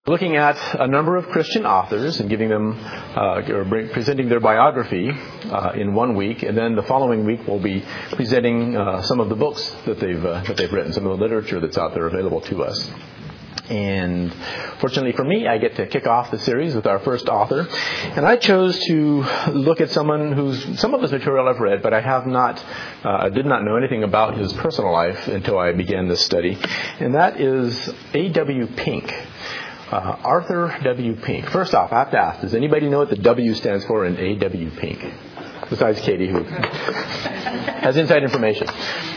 Looking at a number of Christian authors and giving them presenting their biography in 1 week, and then the following week we'll be presenting some of the books that they've written, some of the literature that's out there available to us. And fortunately for me, I get to kick off the series with our first author, and I chose to look at someone some of his material I've read, but I did not know anything about his personal life until I began this study, and that is A.W. Pink. Arthur W. Pink. First off, I have to ask, does anybody know what the W stands for in A.W. Pink? Besides Katie, who has inside information.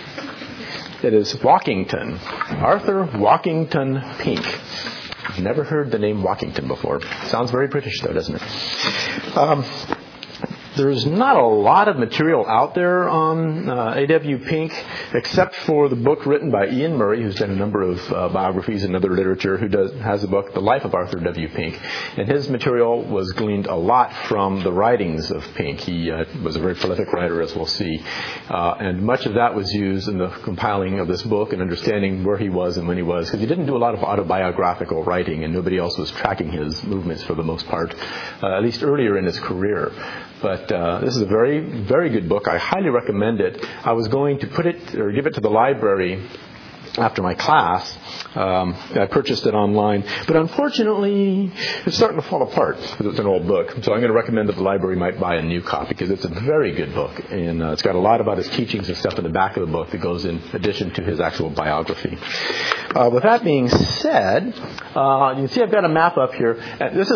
It is Walkington. Arthur Walkington Pink. I've never heard the name Walkington before. Sounds very British, though, doesn't it? There's not a lot of material out there on A.W. Pink, except for the book written by Ian Murray, who's done a number of biographies and other literature, has the book The Life of Arthur W. Pink. And his material was gleaned a lot from the writings of Pink. He was a very prolific writer, as we'll see. And much of that was used in the compiling of this book and understanding where he was and when he was, because he didn't do a lot of autobiographical writing, and nobody else was tracking his movements for the most part, at least earlier in his career. But this is a very, very good book. I highly recommend it. I was going to give it to the library after my class. I purchased it online. But unfortunately, it's starting to fall apart because it's an old book. So I'm going to recommend that the library might buy a new copy because it's a very good book. And it's got a lot about his teachings and stuff in the back of the book that goes in addition to his actual biography. With that being said, you can see I've got a map up here. This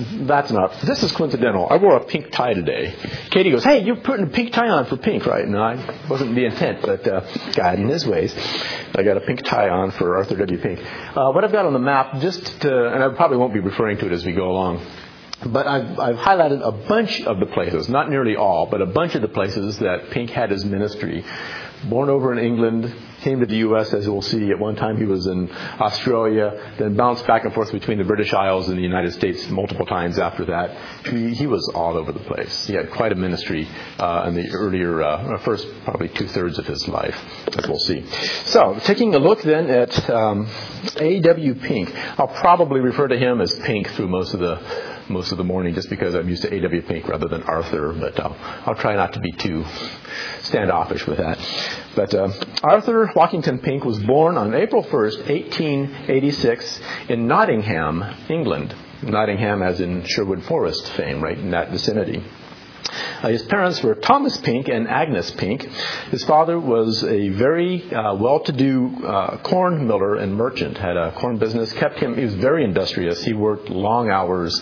is coincidental. I wore a pink tie today. Katie goes, "Hey, you're putting a pink tie on for Pink, right?" No, I wasn't the intent, but God in his ways. I got a pink tie on for Arthur W. Pink. What I've got on the map, and I probably won't be referring to it as we go along, but I've highlighted a bunch of the places, not nearly all, but a bunch of the places that Pink had his ministry. Born over in England, came to the U.S., as we'll see. At one time he was in Australia, then bounced back and forth between the British Isles and the United States multiple times after that. He was all over the place. He had quite a ministry in the earlier, first probably 2/3 of his life, as we'll see. So, taking a look then at A.W. Pink. I'll probably refer to him as Pink through most of the morning, just because I'm used to A.W. Pink rather than Arthur, but I'll try not to be too standoffish with that. But Arthur Walkington Pink was born on April 1st, 1886 in Nottingham, England. Nottingham as in Sherwood Forest fame, right in that vicinity. His parents were Thomas Pink and Agnes Pink. His father was a very well-to-do corn miller and merchant, had a corn business, he was very industrious. He worked long hours,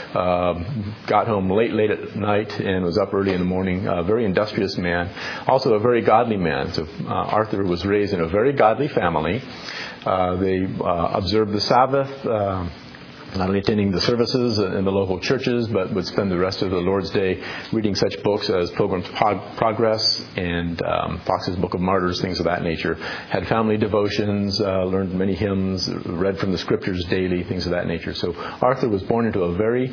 got home late at night and was up early in the morning. A very industrious man, also a very godly man. So Arthur was raised in a very godly family. They observed the Sabbath, not only attending the services in the local churches, but would spend the rest of the Lord's Day reading such books as Pilgrim's Progress and Fox's Book of Martyrs, things of that nature. Had family devotions, learned many hymns, read from the Scriptures daily, things of that nature. So Arthur was born into a very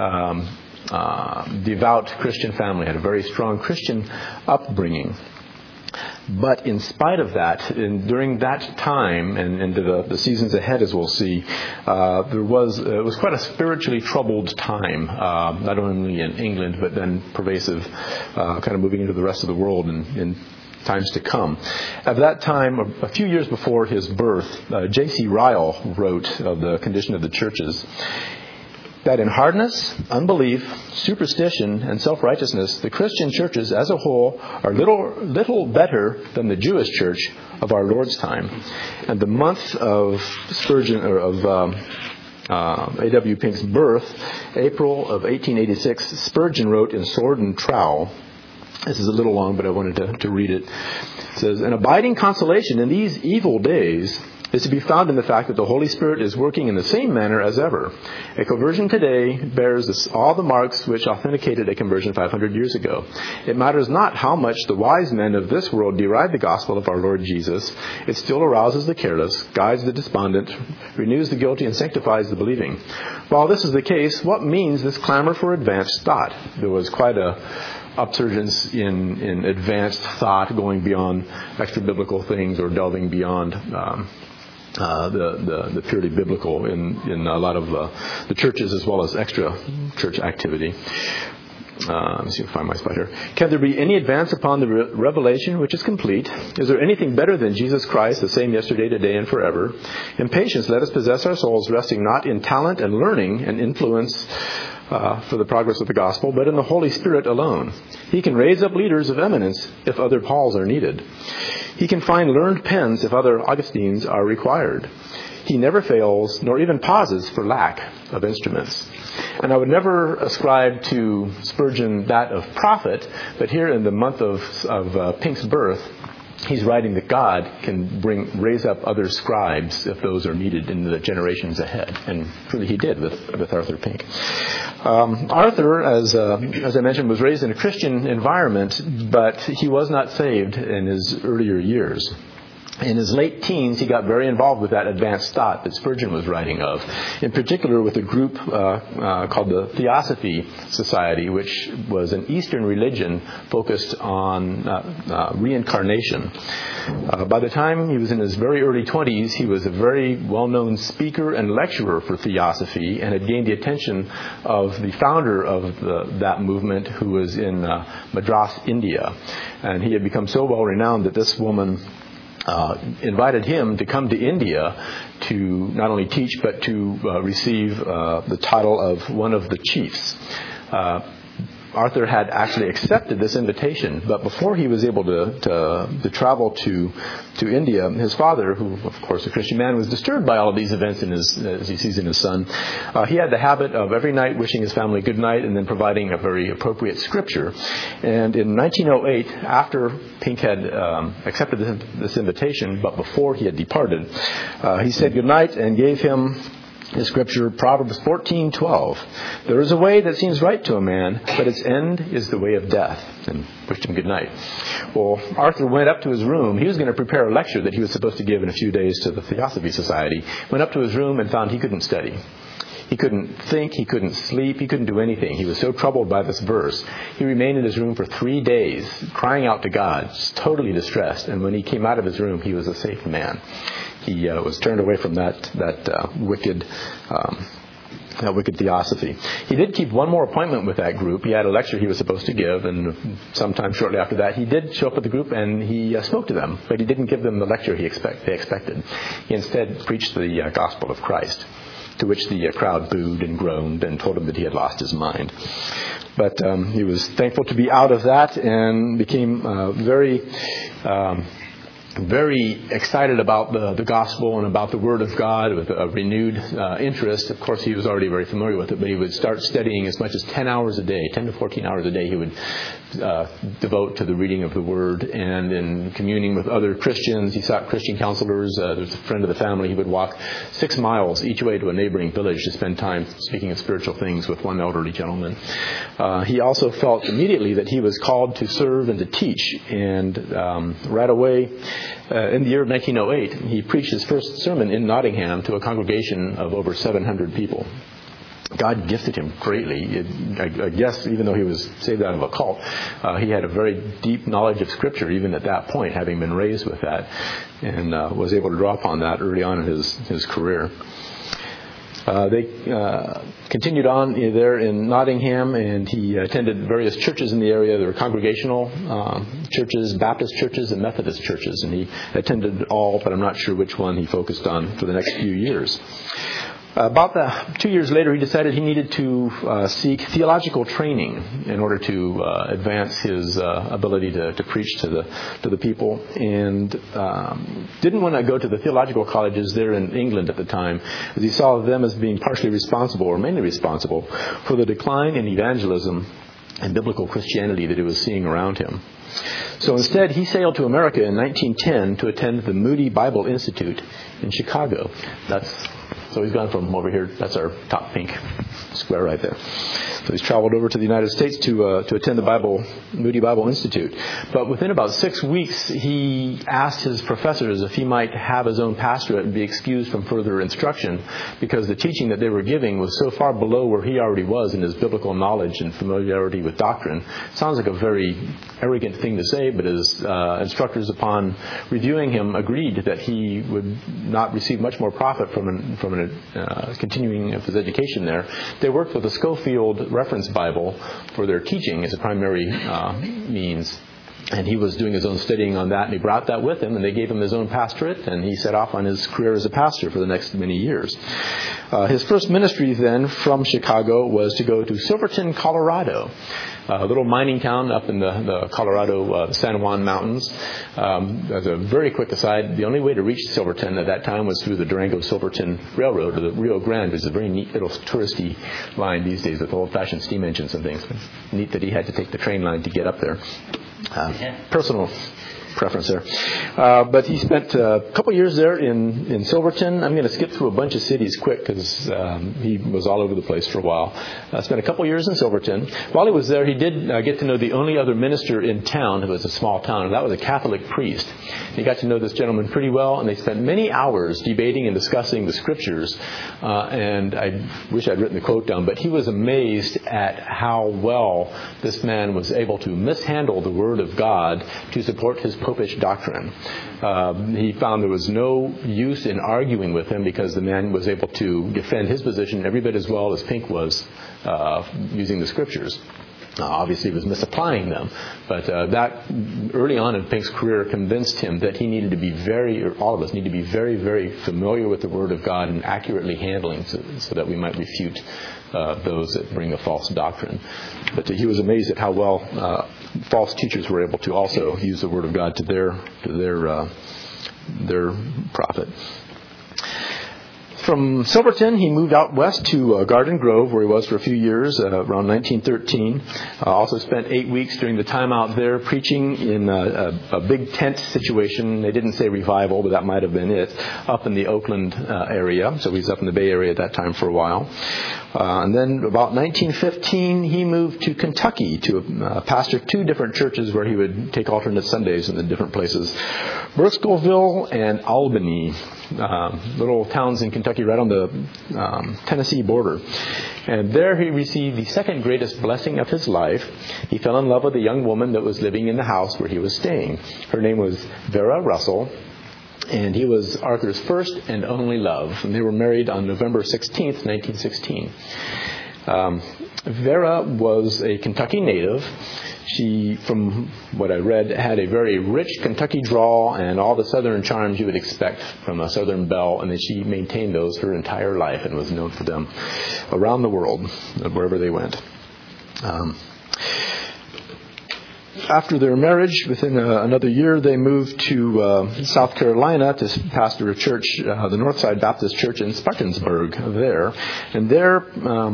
devout Christian family, had a very strong Christian upbringing. But in spite of that, during that time and into the seasons ahead, as we'll see, it was quite a spiritually troubled time, not only in England, but then pervasive, kind of moving into the rest of the world in times to come. At that time, a few years before his birth, J.C. Ryle wrote of the condition of the churches, that in hardness, unbelief, superstition, and self-righteousness, the Christian churches as a whole are little better than the Jewish church of our Lord's time. And the month of A.W. Pink's birth, April of 1886, Spurgeon wrote in Sword and Trowel. This is a little long, but I wanted to read it. It says, "An abiding consolation in these evil days is to be found in the fact that the Holy Spirit is working in the same manner as ever. A conversion today bears all the marks which authenticated a conversion 500 years ago. It matters not how much the wise men of this world deride the gospel of our Lord Jesus. It still arouses the careless, guides the despondent, renews the guilty, and sanctifies the believing. While this is the case, what means this clamor for advanced thought?" There was quite a upsurgence in advanced thought, going beyond extra biblical things or delving beyond the purely biblical in a lot of the churches as well as extra church activity. Let me see if I can find my spot here. Can there be any advance upon the revelation which is complete? Is there anything better than Jesus Christ, the same yesterday, today, and forever? In patience, let us possess our souls, resting not in talent and learning and influence for the progress of the gospel, but in the Holy Spirit alone. He can raise up leaders of eminence if other Pauls are needed. He can find learned pens if other Augustines are required. He never fails, nor even pauses for lack of instruments. And I would never ascribe to Spurgeon that of prophet, but here in the month of Pink's birth, he's writing that God can raise up other scribes if those are needed in the generations ahead. And truly he did with Arthur Pink. Arthur, as I mentioned, was raised in a Christian environment, but he was not saved in his earlier years. In his late teens, he got very involved with that advanced thought that Spurgeon was writing of, in particular with a group called the Theosophy Society, which was an Eastern religion focused on reincarnation. By the time he was in his very early 20s, he was a very well-known speaker and lecturer for Theosophy and had gained the attention of the founder of that movement, who was in Madras, India. And he had become so well-renowned that this woman invited him to come to India to not only teach but to receive the title of one of the chiefs. Arthur had actually accepted this invitation, but before he was able to travel to India, his father, who of course a Christian man, was disturbed by all of these events as he sees in his son. He had the habit of every night wishing his family good night and then providing a very appropriate scripture. And in 1908, after Pink had accepted this invitation, but before he had departed, he said good night and gave him the scripture, Proverbs 14:12. There is a way that seems right to a man, but its end is the way of death. And wished him good night. Well, Arthur went up to his room. He was going to prepare a lecture that he was supposed to give in a few days to the Theosophy Society. Went up to his room and found he couldn't study. He couldn't think, he couldn't sleep, he couldn't do anything. He was so troubled by this verse. He remained in his room for 3 days, crying out to God, totally distressed. And when he came out of his room, he was a safe man. He was turned away from that wicked theosophy. He did keep one more appointment with that group. He had a lecture he was supposed to give, and sometime shortly after that, he did show up at the group and he spoke to them, but he didn't give them the lecture they expected. He instead preached the gospel of Christ, to which the crowd booed and groaned and told him that he had lost his mind. But he was thankful to be out of that and became very excited about the gospel and about the Word of God with a renewed interest. Of course, he was already very familiar with it, but he would start studying as much as 10 hours a day, 10 to 14 hours a day he would devote to the reading of the Word. And in communing with other Christians, he sought Christian counselors. There was a friend of the family. He would walk 6 miles each way to a neighboring village to spend time speaking of spiritual things with one elderly gentleman. He also felt immediately that he was called to serve and to teach. And right away, in the year of 1908, he preached his first sermon in Nottingham to a congregation of over 700 people. God gifted him greatly. I guess even though he was saved out of a cult, he had a very deep knowledge of Scripture even at that point, having been raised with that, and was able to draw upon that early on in his career. They continued on there in Nottingham, and he attended various churches in the area. There were congregational churches, Baptist churches, and Methodist churches, and he attended all, but I'm not sure which one he focused on for the next few years. About 2 years later, he decided he needed to seek theological training in order to advance his ability to preach to the people, and didn't want to go to the theological colleges there in England at the time, as he saw them as being partially responsible, or mainly responsible, for the decline in evangelism and biblical Christianity that he was seeing around him. So instead, he sailed to America in 1910 to attend the Moody Bible Institute in Chicago. That's So he's gone from over here. That's our top pink square right there. So he's traveled over to the United States to attend the Moody Bible Institute. But within about 6 weeks, he asked his professors if he might have his own pastorate and be excused from further instruction, because the teaching that they were giving was so far below where he already was in his biblical knowledge and familiarity with doctrine. Sounds like a very arrogant thing to say, but his instructors, upon reviewing him, agreed that he would not receive much more profit from continuing of his education there. They worked with the Schofield Reference Bible for their teaching as a primary means. And he was doing his own studying on that, and he brought that with him, and they gave him his own pastorate, and he set off on his career as a pastor for the next many years. His first ministry then from Chicago was to go to Silverton, Colorado, a little mining town up in the Colorado San Juan Mountains. As a very quick aside, the only way to reach Silverton at that time was through the Durango-Silverton Railroad, or the Rio Grande, which is a very neat little touristy line these days with old-fashioned steam engines and things. It's neat that he had to take the train line to get up there. Personal preference there. But he spent a couple years there in Silverton. I'm going to skip through a bunch of cities quick because he was all over the place for a while. Spent a couple years in Silverton. While he was there, he did get to know the only other minister in town. It was a small town, and that was a Catholic priest. He got to know this gentleman pretty well, and they spent many hours debating and discussing the scriptures. And I wish I'd written the quote down, but he was amazed at how well this man was able to mishandle the Word of God to support his popish doctrine. He found there was no use in arguing with him because the man was able to defend his position every bit as well as Pink was using the scriptures. Obviously, he was misapplying them, but that early on in Pink's career convinced him that he needed to be all of us need to be very, very familiar with the Word of God and accurately handling so that we might refute those that bring a false doctrine. But he was amazed at how well false teachers were able to also use the Word of God to their profit. From Silverton, he moved out west to Garden Grove, where he was for a few years, around 1913. Also spent 8 weeks during the time out there preaching in a big tent situation. They didn't say revival, but that might have been it, up in the Oakland area. So he was up in the Bay Area at that time for a while. And then about 1915, he moved to Kentucky to pastor 2 different churches where he would take alternate Sundays in the different places. Bristolville and Albany, little towns in Kentucky right on the Tennessee border. And there he received the second greatest blessing of his life. He fell in love with a young woman that was living in the house where he was staying. Her name was Vera Russell, and he was Arthur's first and only love. And they were married on November 16th, 1916. Vera was a Kentucky native. She, from what I read, had a very rich Kentucky drawl and all the southern charms you would expect from a southern belle, and then she maintained those her entire life and was known for them around the world, wherever they went. After their marriage, within another year, they moved to South Carolina to pastor a church, the Northside Baptist Church in Spartansburg there. And there,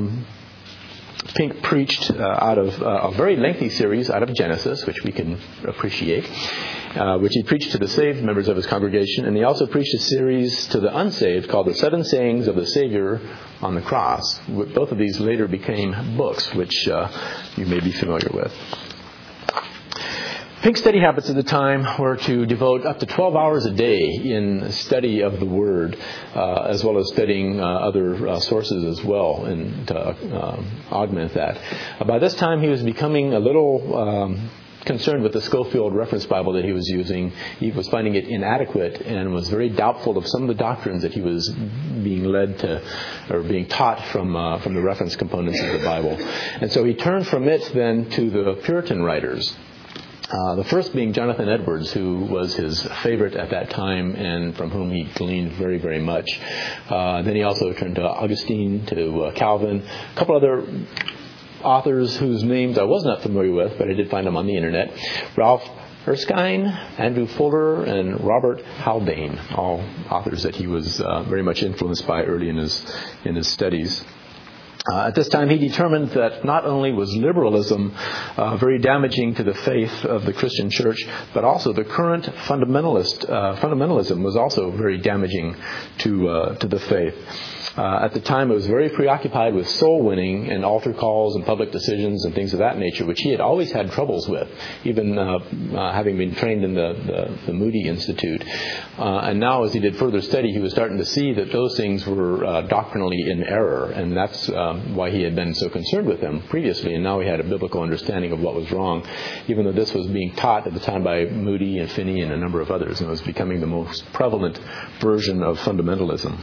Pink preached out of a very lengthy series out of Genesis, which we can appreciate, which he preached to the saved members of his congregation. And he also preached a series to the unsaved called The 7 Sayings of the Savior on the Cross. Both of these later became books, which you may be familiar with. Pink's study habits at the time were to devote up to 12 hours a day in study of the Word, as well as studying other sources as well, and to augment that. By this time, he was becoming a little concerned with the Schofield Reference Bible that he was using. He was finding it inadequate and was very doubtful of some of the doctrines that he was being led to, or being taught from the reference components of the Bible. And so he turned from it then to the Puritan writers. The first being Jonathan Edwards, who was his favorite at that time and from whom he gleaned very, very much. Then he also turned to Augustine, to Calvin, a couple other authors whose names I was not familiar with, but I did find them on the internet. Ralph Erskine, Andrew Fuller, and Robert Haldane, all authors that he was very much influenced by early in his studies. At this time, he determined that not only was liberalism very damaging to the faith of the Christian church, but also the current fundamentalism was also very damaging to the faith. At the time, it was very preoccupied with soul winning and altar calls and public decisions and things of that nature, which he had always had troubles with, even having been trained in the Moody Institute. And now, as he did further study, he was starting to see that those things were doctrinally in error, and that's why he had been so concerned with them previously. And now he had a biblical understanding of what was wrong, even though this was being taught at the time by Moody and Finney and a number of others, and it was becoming the most prevalent version of fundamentalism.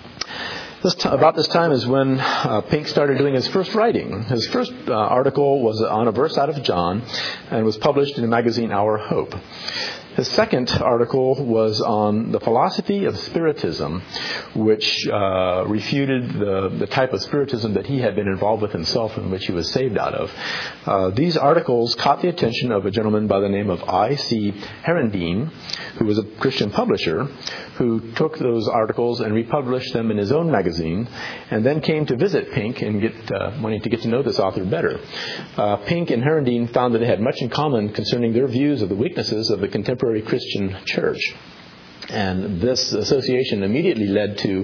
About this time is when Pink started doing his first writing. His first article was on a verse out of John and was published in the magazine Our Hope. His second article was on the philosophy of Spiritism, which refuted the type of Spiritism that he had been involved with himself and which he was saved out of. These articles caught the attention of a gentleman by the name of I.C. Herendeen, who was a Christian publisher, who took those articles and republished them in his own magazine, and then came to visit Pink and wanting to get to know this author better. Pink and Herendeen found that they had much in common concerning their views of the weaknesses of the contemporary Christian church. And this association immediately led to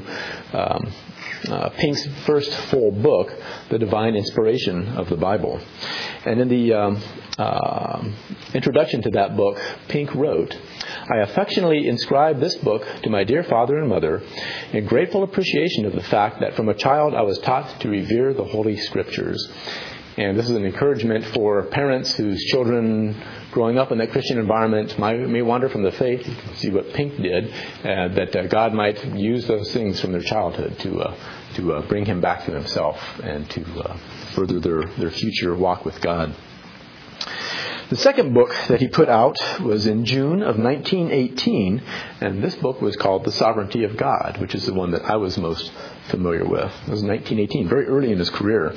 Pink's first full book, The Divine Inspiration of the Bible. And in the introduction to that book, Pink wrote, "I affectionately inscribe this book to my dear father and mother in grateful appreciation of the fact that from a child I was taught to revere the Holy Scriptures." And this is an encouragement for parents whose children growing up in that Christian environment may wander from the faith. You can see what Pink did, that God might use those things from their childhood to bring him back to himself and to further their future walk with God. The second book that he put out was in June of 1918, and this book was called The Sovereignty of God, which is the one that I was most familiar with. It was 1918, very early in his career.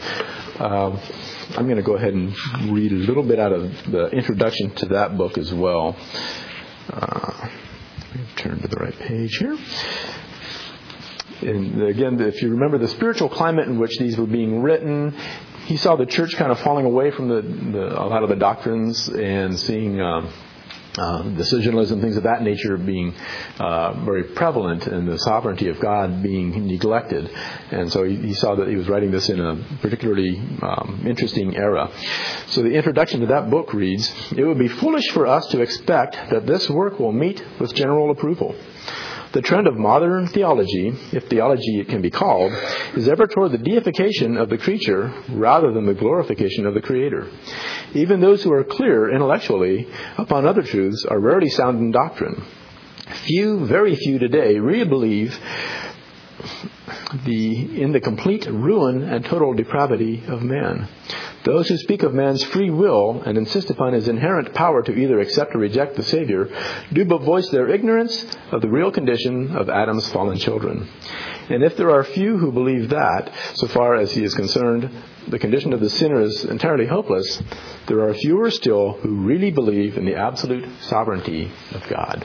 I'm going to go ahead and read a little bit out of the introduction to that book as well. Let me turn to the right page here. And again, if you remember the spiritual climate in which these were being written, he saw the church kind of falling away from a lot of the doctrines and seeing decisionalism, things of that nature being very prevalent, and the sovereignty of God being neglected. And so he saw that he was writing this in a particularly interesting era. So the introduction to that book reads, "It would be foolish for us to expect that this work will meet with general approval. The trend of modern theology, if theology it can be called, is ever toward the deification of the creature rather than the glorification of the Creator. Even those who are clear intellectually upon other truths are rarely sound in doctrine. Few, very few today really believe in the complete ruin and total depravity of man. Those who speak of man's free will and insist upon his inherent power to either accept or reject the Savior do but voice their ignorance of the real condition of Adam's fallen children. And if there are few who believe that, so far as he is concerned, the condition of the sinner is entirely hopeless, there are fewer still who really believe in the absolute sovereignty of God."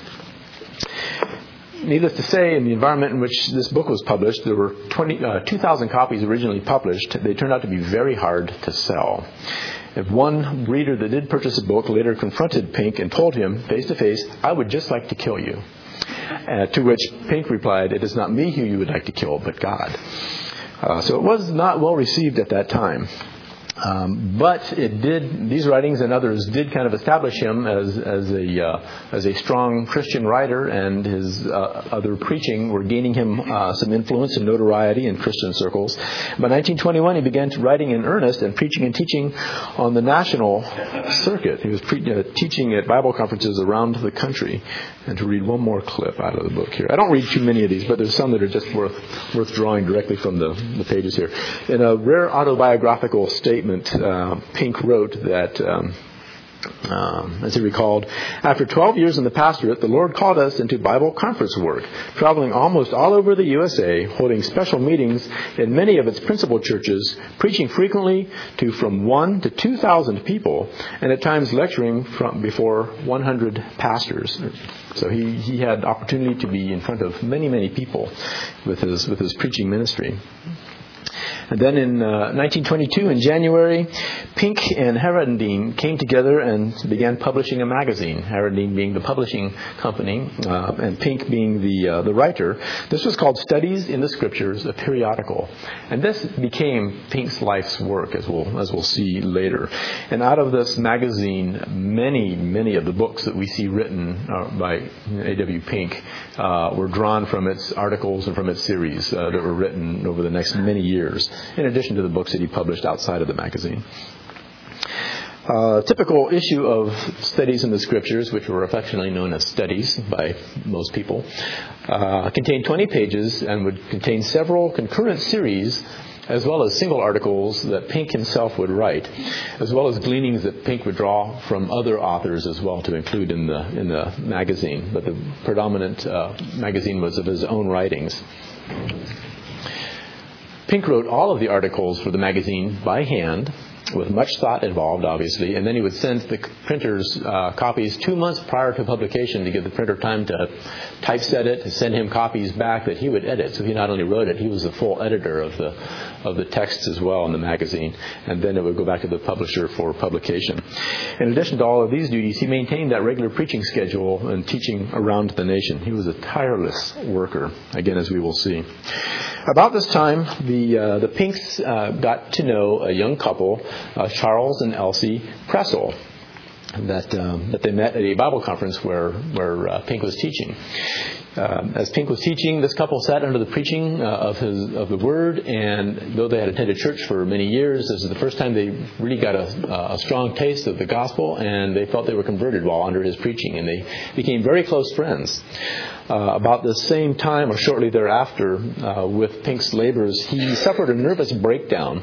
Needless to say, in the environment in which this book was published, there were 2,000 copies originally published. They turned out to be very hard to sell. If one reader that did purchase the book later confronted Pink and told him face to face, "I would just like to kill you," to which Pink replied, "It is not me who you would like to kill, but God." So it was not well received at that time. But these writings and others did kind of establish him as a strong Christian writer, and his other preaching were gaining him some influence and notoriety in Christian circles. By 1921, he began writing in earnest and preaching and teaching on the national circuit. He was teaching at Bible conferences around the country. And to read one more clip out of the book here. I don't read too many of these, but there's some that are just worth drawing directly from the pages here. In a rare autobiographical statement, Pink wrote that, as he recalled, "After 12 years in the pastorate, the Lord called us into Bible conference work, traveling almost all over the USA, holding special meetings in many of its principal churches, preaching frequently to from 1 to 2,000 people, and at times lecturing before 100 pastors." So he had opportunity to be in front of many, many people with his preaching ministry. And then in 1922, in January, Pink and Herendeen came together and began publishing a magazine, Herendeen being the publishing company and Pink being the writer. This was called Studies in the Scriptures, a periodical. And this became Pink's life's work, as we'll see later. And out of this magazine, many of the books that we see written by A.W. Pink were drawn from its articles and from its series that were written over the next many years, in addition to the books that he published outside of the magazine. Typical issue of Studies in the Scriptures, which were affectionately known as studies by most people, contained 20 pages and would contain several concurrent series, as well as single articles that Pink himself would write, as well as gleanings that Pink would draw from other authors as well to include in the magazine. But the predominant magazine was of his own writings. Pink wrote all of the articles for the magazine by hand, with much thought involved, obviously, and then he would send the printers copies 2 months prior to publication to give the printer time to typeset it, to send him copies back that he would edit. So he not only wrote it, he was the full editor of the texts as well in the magazine, and then it would go back to the publisher for publication. In addition to all of these duties, he maintained that regular preaching schedule and teaching around the nation. He was a tireless worker, again, as we will see. About this time, the Pinks got to know a young couple, Charles and Elsie Pressel, that they met at a Bible conference where Pink was teaching. As Pink was teaching, this couple sat under the preaching of the Word, and though they had attended church for many years, this is the first time they really got a strong taste of the gospel, and they felt they were converted while under his preaching, and they became very close friends. About the same time, or shortly thereafter, with Pink's labors, he suffered a nervous breakdown.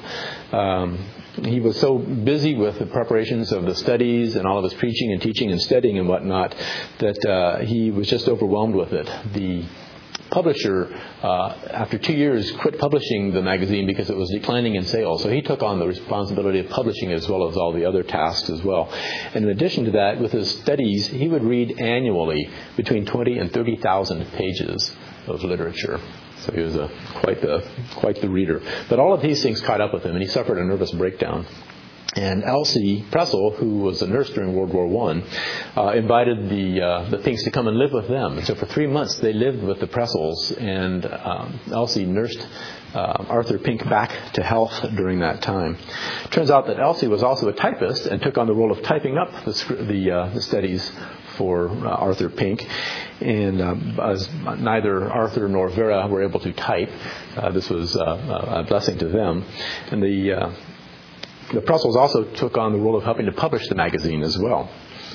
He was so busy with the preparations of the studies and all of his preaching and teaching and studying and whatnot that he was just overwhelmed with it. The publisher, after 2 years, quit publishing the magazine because it was declining in sales. So he took on the responsibility of publishing as well as all the other tasks as well. And in addition to that, with his studies, he would read annually between 20 and 30,000 pages of literature. So he was quite the reader. But all of these things caught up with him, and he suffered a nervous breakdown. And Elsie Pressel, who was a nurse during World War I, invited the Pinks to come and live with them. And so for 3 months, they lived with the Pressels, and Elsie nursed Arthur Pink back to health during that time. It turns out that Elsie was also a typist and took on the role of typing up the studies for Arthur Pink. And as neither Arthur nor Vera were able to type, this was a blessing to them. And the Pressels also took on the role of helping to publish the magazine as well.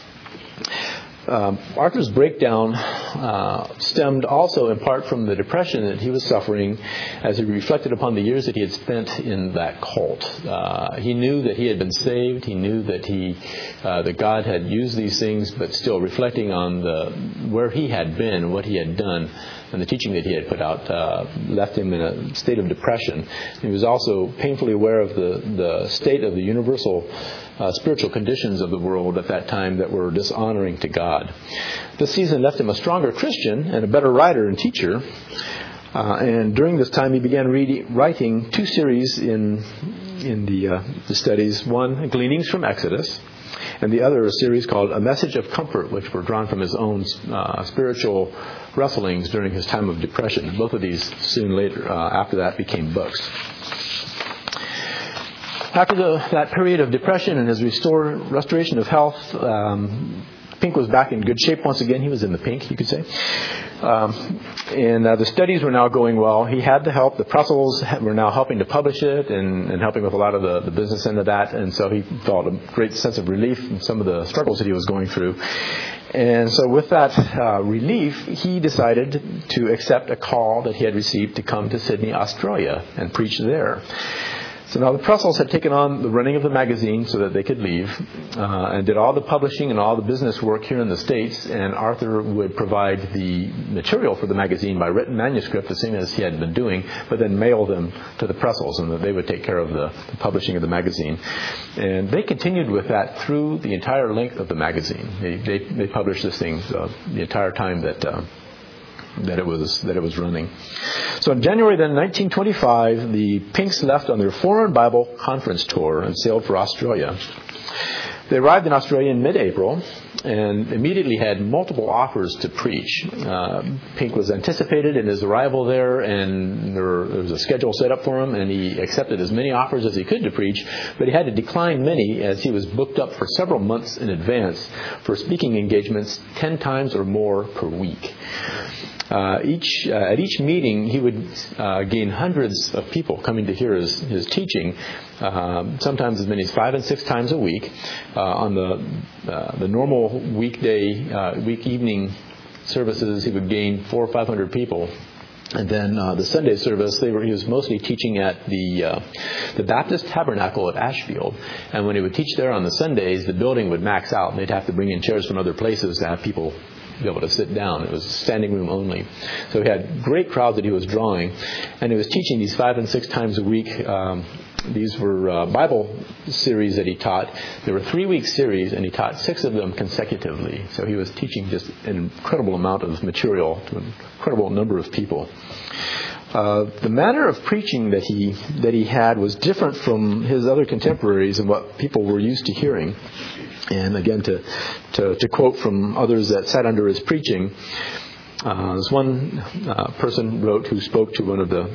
Arthur's breakdown stemmed also in part from the depression that he was suffering as he reflected upon the years that he had spent in that cult. He knew that he had been saved. He knew that God had used these things, but still reflecting on where he had been, what he had done, and the teaching that he had put out left him in a state of depression. He was also painfully aware of the state of the universal spiritual conditions of the world at that time that were dishonoring to God. This season left him a stronger Christian and a better writer and teacher. And during this time, he began writing 2 series in the studies. One, Gleanings from Exodus, and the other a series called A Message of Comfort, which were drawn from his own spiritual wrestlings during his time of depression. Both of these soon later, after that, became books. After that period of depression and his restoration of health, Pink was back in good shape once again. He was in the pink, you could say. And the studies were now going well. He had the help. The Pressels were now helping to publish it and helping with a lot of the business end of that. And so he felt a great sense of relief from some of the struggles that he was going through. And so with that relief, he decided to accept a call that he had received to come to Sydney, Australia, and preach there. So now the Pressels had taken on the running of the magazine so that they could leave and did all the publishing and all the business work here in the States, and Arthur would provide the material for the magazine by written manuscript, the same as he had been doing, but then mail them to the Pressels, and that they would take care of the publishing of the magazine. And they continued with that through the entire length of the magazine. They published this thing the entire time that that it was running. So in January then 1925, the Pinks left on their Foreign Bible Conference tour and sailed for Australia. They arrived in Australia in mid-April and immediately had multiple offers to preach. Pink was anticipated in his arrival there, and there was a schedule set up for him, and he accepted as many offers as he could to preach, but he had to decline many as he was booked up for several months in advance for speaking engagements 10 times or more per week. At each meeting, he would gain hundreds of people coming to hear his teaching, sometimes as many as 5 and 6 times a week. On the normal week evening services, he would gain 400 or 500 people. And then the Sunday service, he was mostly teaching at the Baptist Tabernacle at Ashfield. And when he would teach there on the Sundays, the building would max out, and they'd have to bring in chairs from other places to have people be able to sit down. It was standing room only. So he had great crowds that he was drawing, and he was teaching these 5 and 6 times a week. These were Bible series that he taught. They were 3-week series, and he taught 6 of them consecutively. So he was teaching just an incredible amount of material to an incredible number of people. The manner of preaching that he had was different from his other contemporaries and what people were used to hearing. And again, to quote from others that sat under his preaching, this one person wrote who spoke to one of the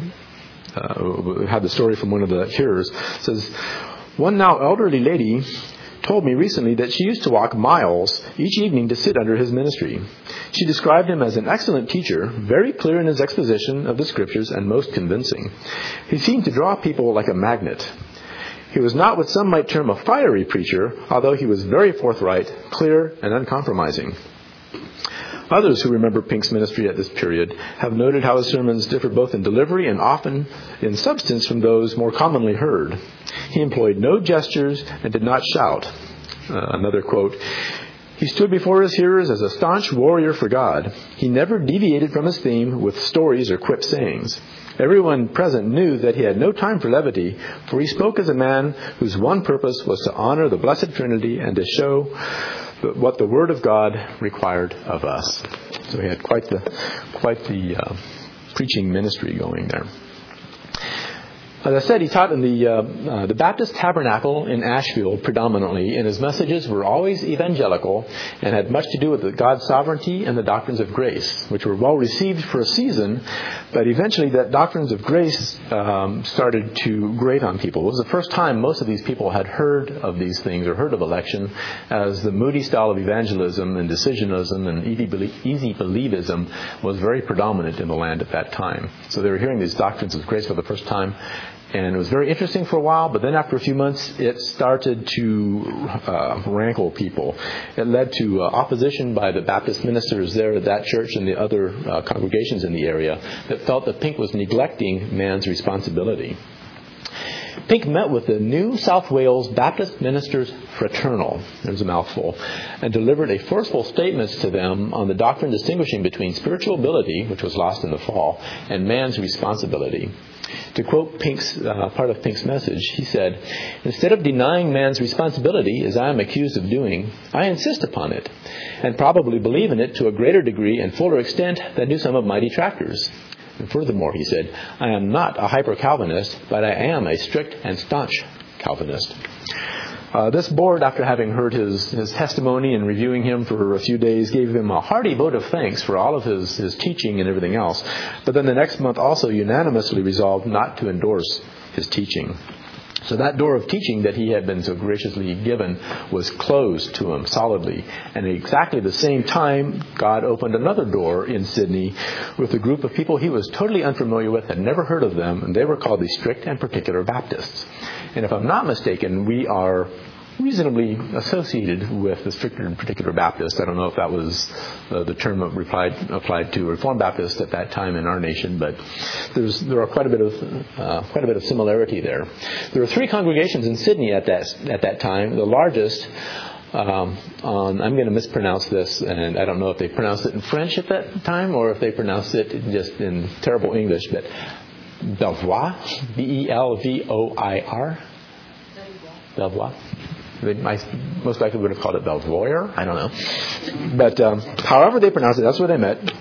had the story from one of the hearers, says, "One now elderly lady told me recently that she used to walk miles each evening to sit under his ministry. She described him as an excellent teacher, very clear in his exposition of the Scriptures and most convincing. He seemed to draw people like a magnet. He was not what some might term a fiery preacher, although he was very forthright, clear, and uncompromising." Others who remember Pink's ministry at this period have noted how his sermons differed both in delivery and often in substance from those more commonly heard. He employed no gestures and did not shout. Another quote, "He stood before his hearers as a staunch warrior for God. He never deviated from his theme with stories or quip sayings. Everyone present knew that he had no time for levity, for he spoke as a man whose one purpose was to honor the Blessed Trinity and to show what the Word of God required of us." So he had quite the preaching ministry going there. As I said, he taught in the Baptist Tabernacle in Ashfield predominantly, and his messages were always evangelical and had much to do with God's sovereignty and the doctrines of grace, which were well received for a season, but eventually that doctrines of grace started to grate on people. It was the first time most of these people had heard of these things or heard of election, as the Moody style of evangelism and decisionism and easy believism was very predominant in the land at that time. So they were hearing these doctrines of grace for the first time. And it was very interesting for a while, but then after a few months, it started to rankle people. It led to opposition by the Baptist ministers there at that church and the other congregations in the area that felt that Pink was neglecting man's responsibility. Pink met with the New South Wales Baptist Ministers Fraternal, there's a mouthful, and delivered a forceful statement to them on the doctrine distinguishing between spiritual ability, which was lost in the fall, and man's responsibility. To quote part of Pink's message, he said, "Instead of denying man's responsibility, as I am accused of doing, I insist upon it, and probably believe in it to a greater degree and fuller extent than do some of my detractors. And furthermore," he said, "I am not a hyper-Calvinist, but I am a strict and staunch Calvinist." This board, after having heard his testimony and reviewing him for a few days, gave him a hearty vote of thanks for all of his teaching and everything else. But then the next month also unanimously resolved not to endorse his teaching. So that door of teaching that he had been so graciously given was closed to him solidly. And at exactly the same time, God opened another door in Sydney with a group of people he was totally unfamiliar with, had never heard of them, and they were called the Strict and Particular Baptists. And if I'm not mistaken, we are reasonably associated with the Strict and Particular Baptist. I don't know if that was the term applied to Reformed Baptists at that time in our nation, but there are quite a bit of similarity there. There were 3 congregations in Sydney at that time. The largest, I'm going to mispronounce this, and I don't know if they pronounced it in French at that time or if they pronounced it just in terrible English, but Belvoir, Belvoir. Belvoir. They most likely would have called it Belvoir. I don't know. But however they pronounced it, that's where they met.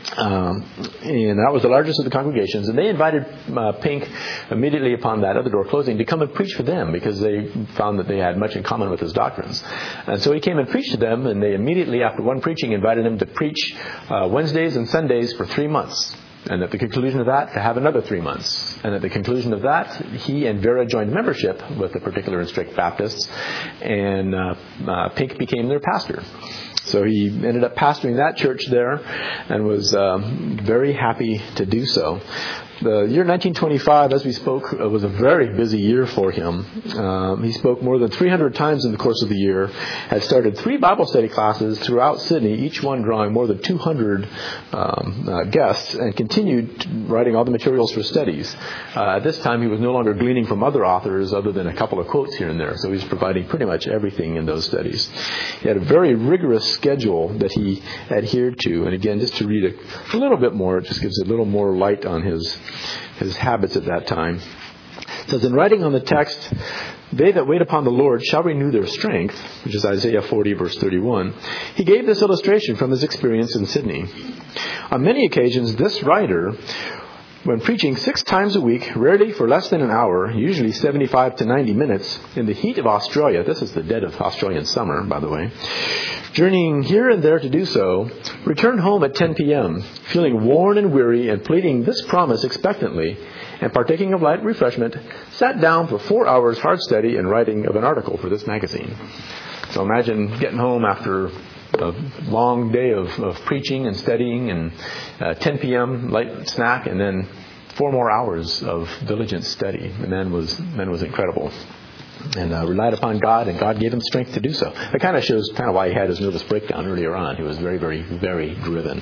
And that was the largest of the congregations. And they invited Pink immediately upon that other door closing to come and preach for them because they found that they had much in common with his doctrines. And so he came and preached to them, and they immediately, after one preaching, invited him to preach Wednesdays and Sundays for 3 months. And at the conclusion of that, to have another 3 months. And at the conclusion of that, he and Vera joined membership with the Particular and Strict Baptists, and Pink became their pastor. So he ended up pastoring that church there and was very happy to do so. The year 1925, as we spoke, was a very busy year for him. He spoke more than 300 times in the course of the year, had started 3 Bible study classes throughout Sydney, each one drawing more than 200 guests, and continued writing all the materials for studies. At this time, he was no longer gleaning from other authors other than a couple of quotes here and there, so he was providing pretty much everything in those studies. He had a very rigorous schedule that he adhered to, and again, just to read a little bit more, it just gives a little more light on his habits at that time. It says, in writing on the text, they that wait upon the Lord shall renew their strength, which is Isaiah 40, verse 31, he gave this illustration from his experience in Sydney. On many occasions, this writer, when preaching 6 times a week, rarely for less than an hour, usually 75 to 90 minutes, in the heat of Australia, this is the dead of Australian summer, by the way, journeying here and there to do so, returned home at 10 p.m., feeling worn and weary and pleading this promise expectantly, and partaking of light refreshment, sat down for 4 hours hard study and writing of an article for this magazine. So imagine getting home after a long day of preaching and studying, and 10 p.m. light snack, and then 4 more hours of diligent study. The man was incredible, and relied upon God, and God gave him strength to do so. That kind of shows why he had his nervous breakdown earlier on. He was very, very, very driven.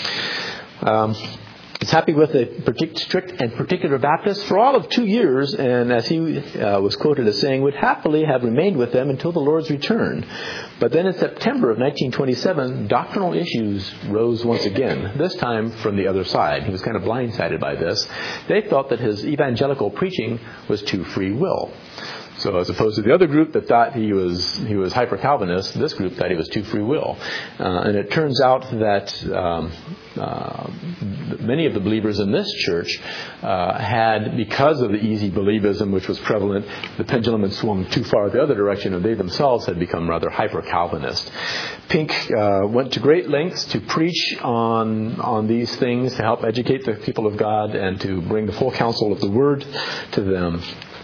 He's happy with the Strict and Particular Baptists for all of 2 years, and as he was quoted as saying, would happily have remained with them until the Lord's return. But then in September of 1927, doctrinal issues rose once again, this time from the other side. He was kind of blindsided by this. They thought that his evangelical preaching was too free will. So as opposed to the other group that thought he was hyper-Calvinist, this group thought he was too free will. And it turns out that many of the believers in this church had, because of the easy believism which was prevalent, the pendulum had swung too far the other direction, and they themselves had become rather hyper-Calvinist. Pink went to great lengths to preach on these things, to help educate the people of God and to bring the full counsel of the Word to them.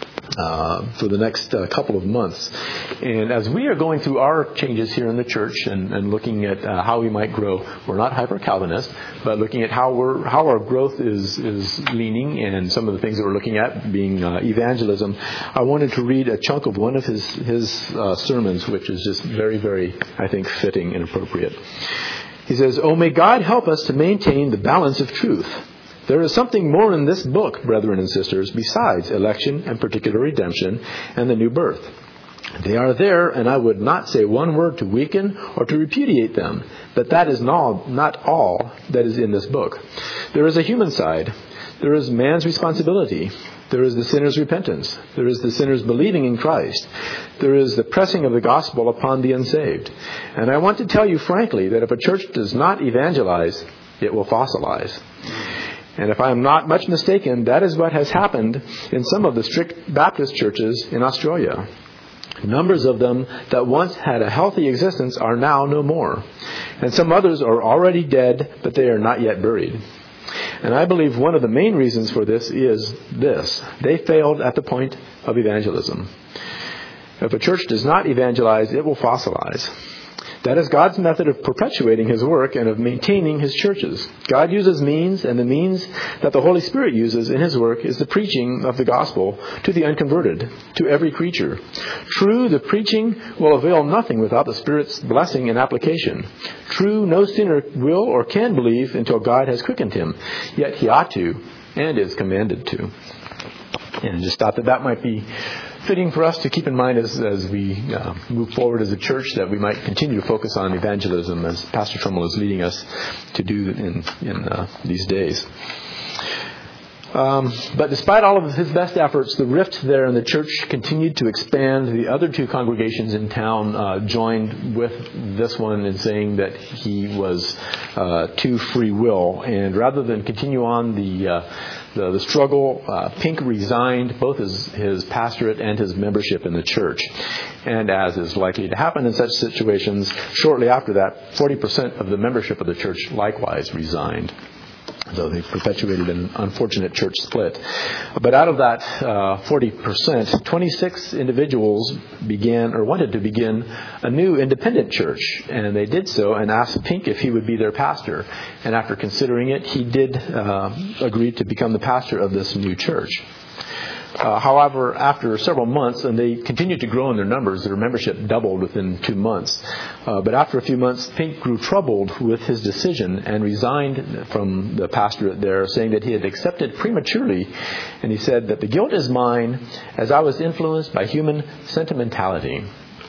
For the next couple of months. And as we are going through our changes here in the church and looking at how we might grow, we're not hyper-Calvinist, but looking at how our growth is leaning, and some of the things that we're looking at being evangelism. I wanted to read a chunk of one of his sermons, which is just very, very, I think, fitting and appropriate. He says, "Oh, may God help us to maintain the balance of truth. There is something more in this book, brethren and sisters, besides election and particular redemption and the new birth. They are there, and I would not say one word to weaken or to repudiate them, but that is not all that is in this book. There is a human side. There is man's responsibility. There is the sinner's repentance. There is the sinner's believing in Christ. There is the pressing of the gospel upon the unsaved. And I want to tell you frankly that if a church does not evangelize, it will fossilize. And if I am not much mistaken, that is what has happened in some of the strict Baptist churches in Australia. Numbers of them that once had a healthy existence are now no more. And some others are already dead, but they are not yet buried. And I believe one of the main reasons for this is this. They failed at the point of evangelism. If a church does not evangelize, it will fossilize. That is God's method of perpetuating His work and of maintaining His churches. God uses means, and the means that the Holy Spirit uses in His work is the preaching of the gospel to the unconverted, to every creature. True, the preaching will avail nothing without the Spirit's blessing and application. True, no sinner will or can believe until God has quickened him, yet he ought to and is commanded to. And I just thought that might be fitting for us to keep in mind as we move forward as a church, that we might continue to focus on evangelism as Pastor Trummell is leading us to do in these days. But despite all of his best efforts, the rift there in the church continued to expand. The other two congregations in town joined with this one in saying that he was too free will. And rather than continue on the struggle, Pink resigned both his pastorate and his membership in the church. And as is likely to happen in such situations, shortly after that, 40% of the membership of the church likewise resigned. So they perpetuated an unfortunate church split. But out of that 40%, 26 individuals wanted to begin a new independent church. And they did so and asked Pink if he would be their pastor. And after considering it, he did agree to become the pastor of this new church. However, after several months, and they continued to grow in their numbers, their membership doubled within 2 months. But after a few months, Pink grew troubled with his decision and resigned from the pastorate there, saying that he had accepted prematurely. And he said that the guilt is mine as I was influenced by human sentimentality.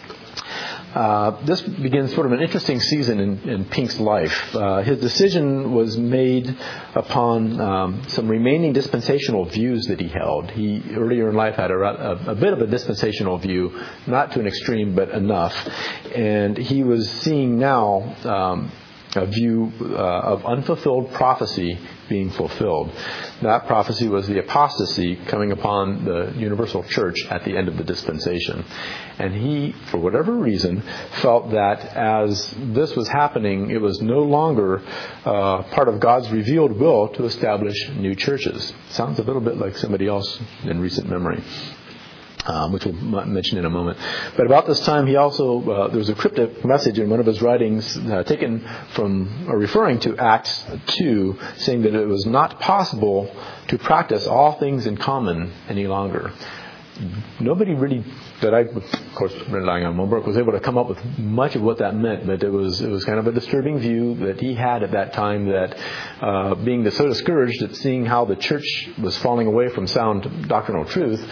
This begins sort of an interesting season in Pink's life. His decision was made upon some remaining dispensational views that he held. He earlier in life had a bit of a dispensational view, not to an extreme, but enough. And he was seeing now a view of unfulfilled prophecy being fulfilled. That prophecy was the apostasy coming upon the universal church at the end of the dispensation. And he, for whatever reason, felt that as this was happening, it was no longer part of God's revealed will to establish new churches. Sounds a little bit like somebody else in recent memory. Which we'll mention in a moment. But about this time, he also, there was a cryptic message in one of his writings taken from, or referring to Acts 2, saying that it was not possible to practice all things in common any longer. Nobody really, that I, of course, relying on Wilbrook, was able to come up with much of what that meant, but it was kind of a disturbing view that he had at that time, that being so discouraged at seeing how the church was falling away from sound doctrinal truth,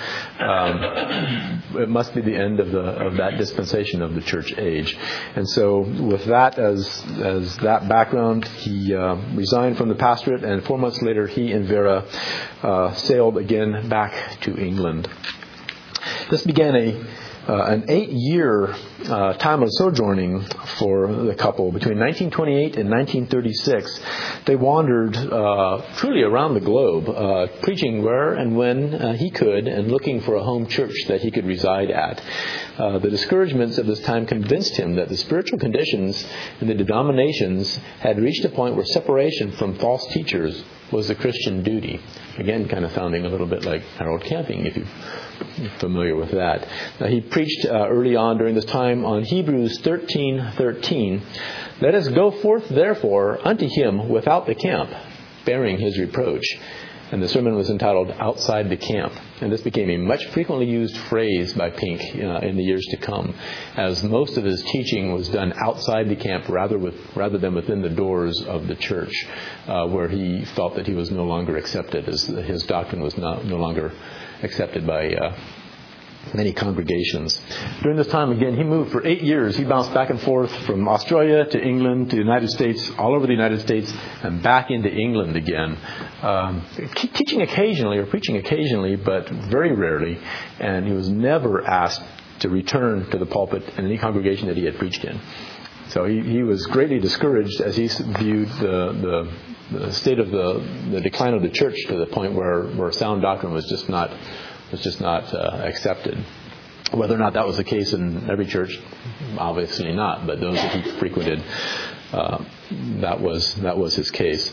it must be the end of that dispensation of the church age. And so with that as that background, he resigned from the pastorate, and 4 months later he and Vera sailed again back to England. This began an 8-year time of sojourning for the couple. Between 1928 and 1936, they wandered truly around the globe, preaching where and when he could, and looking for a home church that he could reside at. The discouragements of this time convinced him that the spiritual conditions in the denominations had reached a point where separation from false teachers was a Christian duty. Again, kind of sounding a little bit like Harold Camping, if you're familiar with that. Now, he preached early on during this time on Hebrews 13:13. Let us go forth, therefore, unto him without the camp, bearing his reproach. And the sermon was entitled Outside the Camp. And this became a much frequently used phrase by Pink in the years to come, as most of his teaching was done outside the camp rather than within the doors of the church, where he felt that he was no longer accepted, as his doctrine was no longer accepted by many congregations. During this time, again, he moved for 8 years. He bounced back and forth from Australia to England to the United States, all over the United States, and back into England again. Teaching occasionally or preaching occasionally, but very rarely. And he was never asked to return to the pulpit in any congregation that he had preached in. So he was greatly discouraged as he viewed the state of the decline of the church, to the point where sound doctrine was just not accepted. Whether or not that was the case in every church, obviously not. But those that he frequented, that was his case.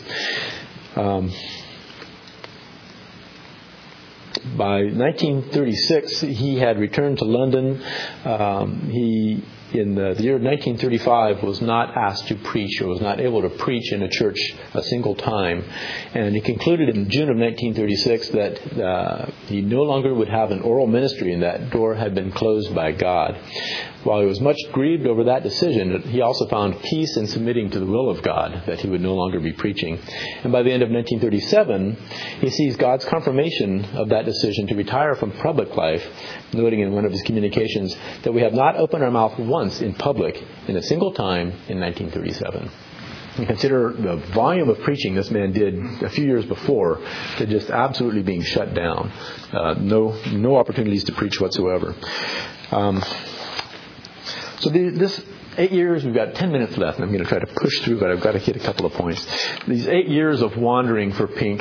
By 1936, he had returned to London. He, in the year 1935, was not asked to preach, or was not able to preach in a church a single time. And he concluded in June of 1936 that he no longer would have an oral ministry, and that door had been closed by God. While he was much grieved over that decision, he also found peace in submitting to the will of God, that he would no longer be preaching. And by the end of 1937, he sees God's confirmation of that decision to retire from public life, noting in one of his communications that we have not opened our mouth once in public in a single time in 1937. You consider the volume of preaching this man did a few years before to just absolutely being shut down. No opportunities to preach whatsoever. So this 8 years, we've got 10 minutes left, and I'm going to try to push through, but I've got to hit a couple of points. These 8 years of wandering for Pink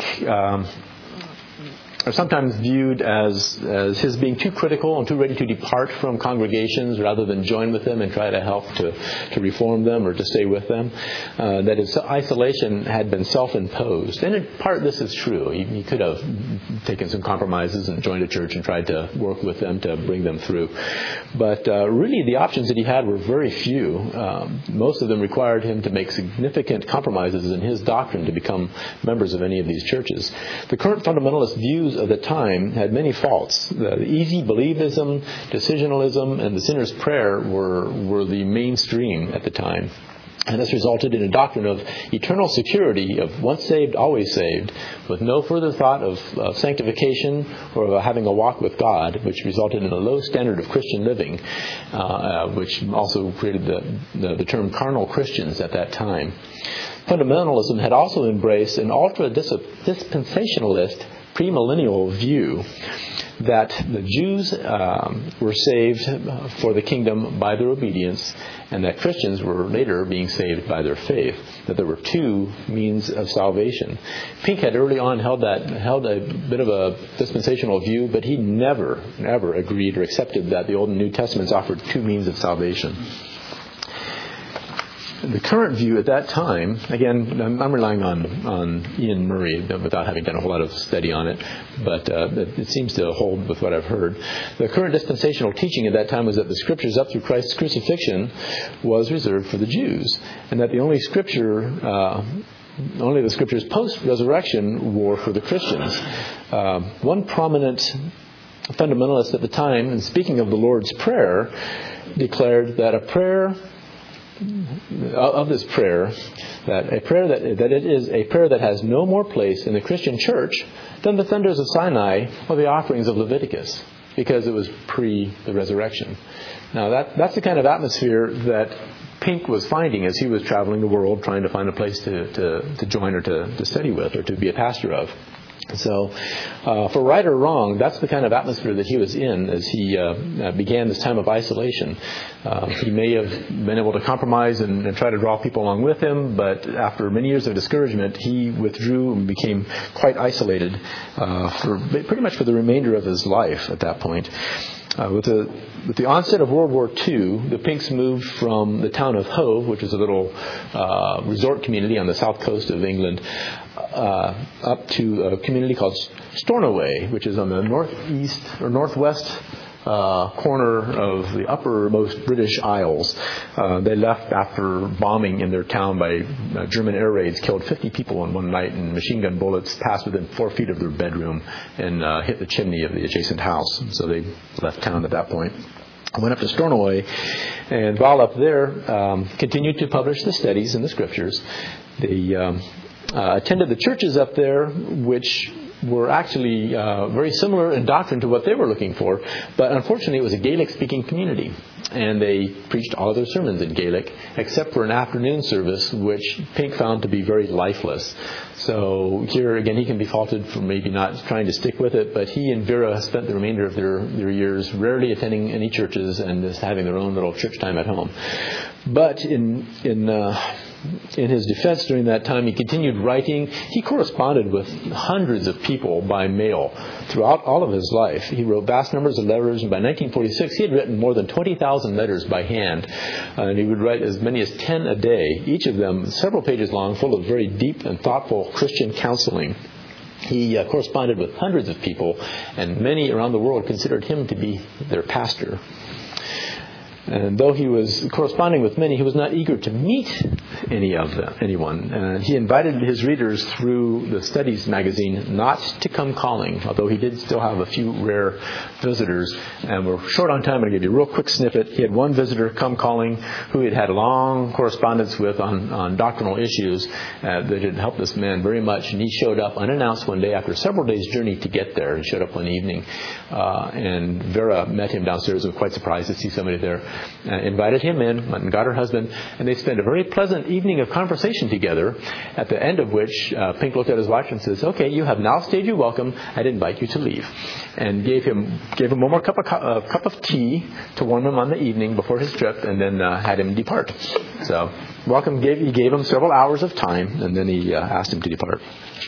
are sometimes viewed as his being too critical and too ready to depart from congregations rather than join with them and try to help to reform them or to stay with them. That his isolation had been self-imposed. And in part this is true. He could have taken some compromises and joined a church and tried to work with them to bring them through. But really the options that he had were very few. Most of them required him to make significant compromises in his doctrine to become members of any of these churches. The current fundamentalist views of the time had many faults. The easy believism, decisionalism, and the sinner's prayer were the mainstream at the time. And this resulted in a doctrine of eternal security, of once saved, always saved, with no further thought of sanctification or of having a walk with God, which resulted in a low standard of Christian living, which also created the term carnal Christians at that time. Fundamentalism had also embraced an ultra-dispensationalist premillennial view that the Jews were saved for the kingdom by their obedience, and that Christians were later being saved by their faith, that there were two means of salvation. Pink had early on held a bit of a dispensational view, but he never agreed or accepted that the Old and New Testaments offered two means of salvation. The current view at that time, again, I'm relying on Ian Murray without having done a whole lot of study on it, but it seems to hold with what I've heard. The current dispensational teaching at that time was that the Scriptures up through Christ's crucifixion was reserved for the Jews, and that the only the Scriptures post-resurrection were for the Christians. One prominent fundamentalist at the time, and speaking of the Lord's Prayer, declared that that it is a prayer that has no more place in the Christian church than the thunders of Sinai or the offerings of Leviticus, because it was pre the resurrection. Now that's the kind of atmosphere that Pink was finding as he was traveling the world trying to find a place to join or to study with or to be a pastor of. So, for right or wrong, that's the kind of atmosphere that he was in as he began this time of isolation. He may have been able to compromise and try to draw people along with him, but after many years of discouragement, he withdrew and became quite isolated pretty much for the remainder of his life at that point. With the onset of World War II, the Pinks moved from the town of Hove, which is a little resort community on the south coast of England, up to a community called Stornoway, which is on the northeast or northwest corner of the uppermost British Isles. They left after bombing in their town by German air raids, killed 50 people in one night, and machine gun bullets passed within 4 feet of their bedroom and hit the chimney of the adjacent house. So they left town at that point. I went up to Stornoway, and while up there, continued to publish the studies in the Scriptures. They attended the churches up there, which were actually very similar in doctrine to what they were looking for, but unfortunately it was a Gaelic-speaking community, and they preached all of their sermons in Gaelic, except for an afternoon service, which Pink found to be very lifeless. So here again, he can be faulted for maybe not trying to stick with it, but he and Vera spent the remainder of their years rarely attending any churches and just having their own little church time at home. But in his defense during that time, he continued writing. He corresponded with hundreds of people by mail throughout all of his life. He wrote vast numbers of letters, and by 1946, he had written more than 20,000 letters by hand. And he would write as many as 10 a day, each of them several pages long, full of very deep and thoughtful Christian counseling. He corresponded with hundreds of people, and many around the world considered him to be their pastor. And though he was corresponding with many, he was not eager to meet anyone. He invited his readers through the Studies magazine not to come calling, although he did still have a few rare visitors. And we're short on time. I'm going to give you a real quick snippet. He had one visitor come calling who he had had a long correspondence with on doctrinal issues that had helped this man very much. And he showed up unannounced one day after several days' journey to get there. He showed up one evening, and Vera met him downstairs and was quite surprised to see somebody there. Invited him in and got her husband, and they spent a very pleasant evening of conversation together, at the end of which Pink looked at his watch and says, "Okay, you have now stayed your welcome. I'd invite you to leave," and gave him one more cup of tea to warm him on the evening before his trip, and then had him depart. So he gave him several hours of time, and then he asked him to depart.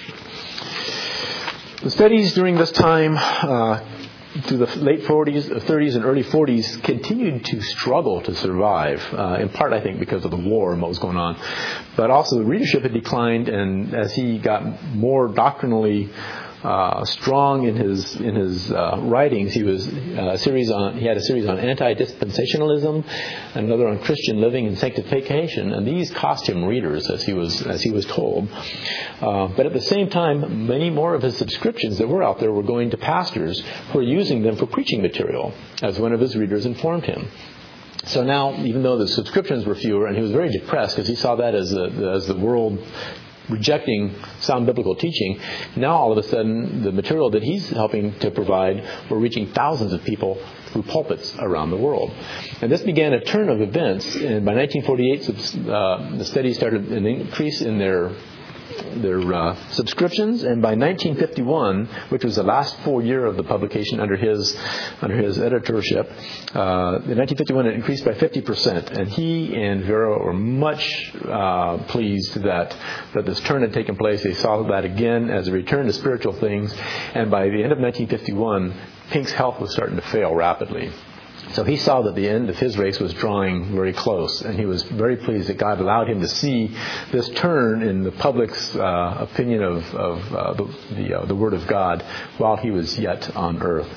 The studies during this time, through the late 30s and early 40s, continued to struggle to survive, in part, I think, because of the war and what was going on. But also the readership had declined, and as he got more doctrinally strong in his writings, he had a series on anti-dispensationalism, another on Christian living and sanctification, and these cost him readers, as he was told. But at the same time, many more of his subscriptions that were out there were going to pastors who were using them for preaching material, as one of his readers informed him. So now, even though the subscriptions were fewer, and he was very depressed because he saw that as the world rejecting sound biblical teaching, now all of a sudden the material that he's helping to provide were reaching thousands of people through pulpits around the world. And this began a turn of events, and by 1948 the studies started an increase in their subscriptions, and by 1951, which was the last full year of the publication under his editorship, in 1951 it increased by 50%, and he and Vera were much pleased that this turn had taken place. They saw that again as a return to spiritual things, and by the end of 1951, Pink's health was starting to fail rapidly. So he saw that the end of his race was drawing very close, and he was very pleased that God allowed him to see this turn in the public's opinion of the Word of God while he was yet on earth.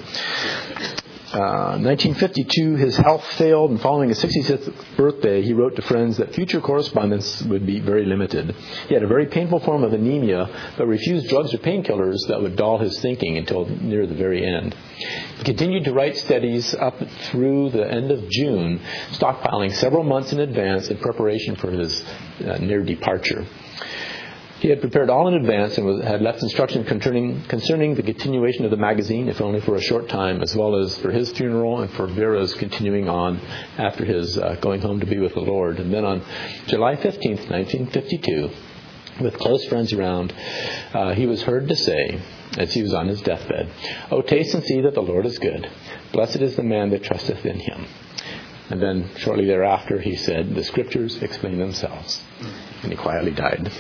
1952, his health failed, and following his 66th birthday, he wrote to friends that future correspondence would be very limited. He had a very painful form of anemia, but refused drugs or painkillers that would dull his thinking until near the very end. He continued to write studies up through the end of June, stockpiling several months in advance in preparation for his near departure. He had prepared all in advance and had left instructions concerning the continuation of the magazine, if only for a short time, as well as for his funeral and for Vera's continuing on after his going home to be with the Lord. And then on July 15th, 1952, with close friends around, he was heard to say, as he was on his deathbed, "Oh, taste and see that the Lord is good. Blessed is the man that trusteth in him." And then shortly thereafter, he said, "The Scriptures explain themselves." And he quietly died.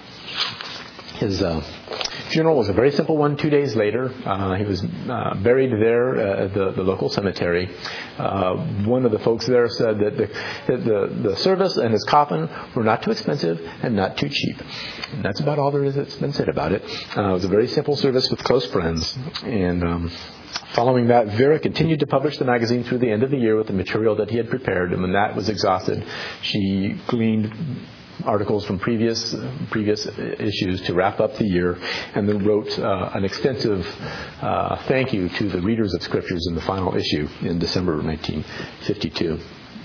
His funeral was a very simple one. 2 days later, he was buried there at the local cemetery. One of the folks there said that the service and his coffin were not too expensive and not too cheap. And that's about all there is that's been said about it. It was a very simple service with close friends. And following that, Vera continued to publish the magazine through the end of the year with the material that he had prepared. And when that was exhausted, she gleaned articles from previous issues to wrap up the year, and then wrote an extensive thank you to the readers of Scriptures in the final issue in December of 1952.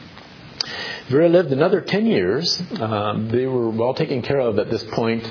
Vera lived another 10 years. They were well taken care of at this point.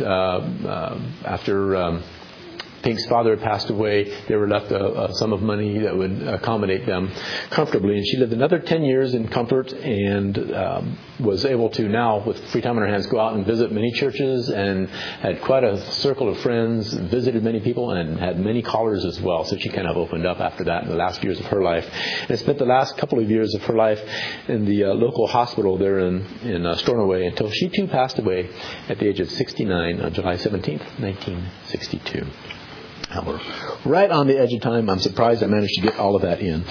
After Pink's father had passed away, they were left a sum of money that would accommodate them comfortably. And she lived another 10 years in comfort, and was able to now, with free time on her hands, go out and visit many churches, and had quite a circle of friends, visited many people, and had many callers as well. So she kind of opened up after that in the last years of her life. And spent the last couple of years of her life in the local hospital there in Stornoway, until she too passed away at the age of 69 on July 17th, 1962. We're right on the edge of time. I'm surprised I managed to get all of that in.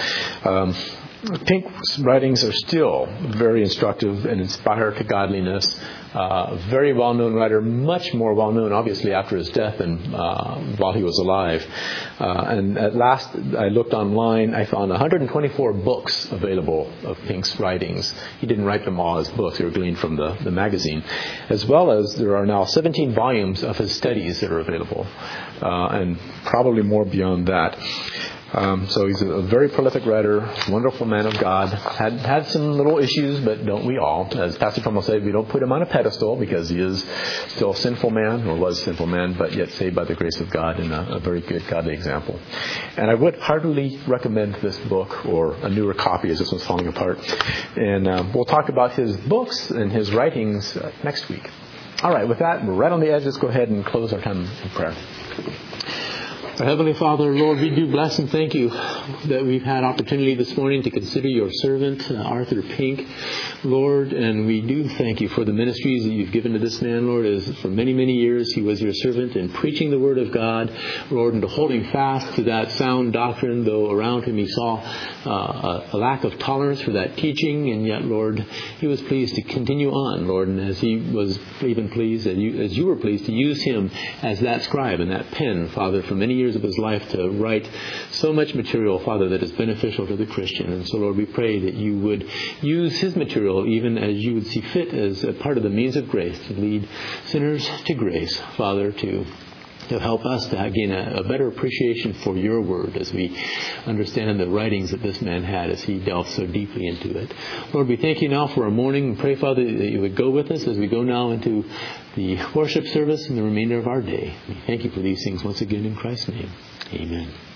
Pink's writings are still very instructive and inspire to godliness. Very well-known writer, much more well-known, obviously, after his death than while he was alive. And at last, I looked online. I found 124 books available of Pink's writings. He didn't write them all as books. They were gleaned from the magazine. As well as there are now 17 volumes of his studies that are available, and probably more beyond that. So he's a very prolific writer, wonderful man of God. Had some little issues, but don't we all? As Pastor Trumbull said, we don't put him on a pedestal because he is still a sinful man, or was a sinful man, but yet saved by the grace of God and a very good godly example. And I would heartily recommend this book, or a newer copy as this one's falling apart. And we'll talk about his books and his writings next week. All right, with that, we're right on the edge. Let's go ahead and close our time in prayer. Our Heavenly Father, Lord, we do bless and thank you that we've had opportunity this morning to consider your servant, Arthur Pink, Lord, and we do thank you for the ministries that you've given to this man, Lord, as for many, many years he was your servant in preaching the Word of God, Lord, and to holding fast to that sound doctrine, though around him he saw a lack of tolerance for that teaching, and yet, Lord, he was pleased to continue on, Lord, and as he was even pleased, as you were pleased to use him as that scribe and that pen, Father, for many years of his life to write so much material, Father, that is beneficial to the Christian. And so, Lord, we pray that you would use his material even as you would see fit as a part of the means of grace to lead sinners to grace, Father, to help us to gain a better appreciation for your word as we understand the writings that this man had as he delved so deeply into it. Lord, we thank you now for our morning and pray, Father, that you would go with us as we go now into the worship service and the remainder of our day. We thank you for these things once again in Christ's name. Amen.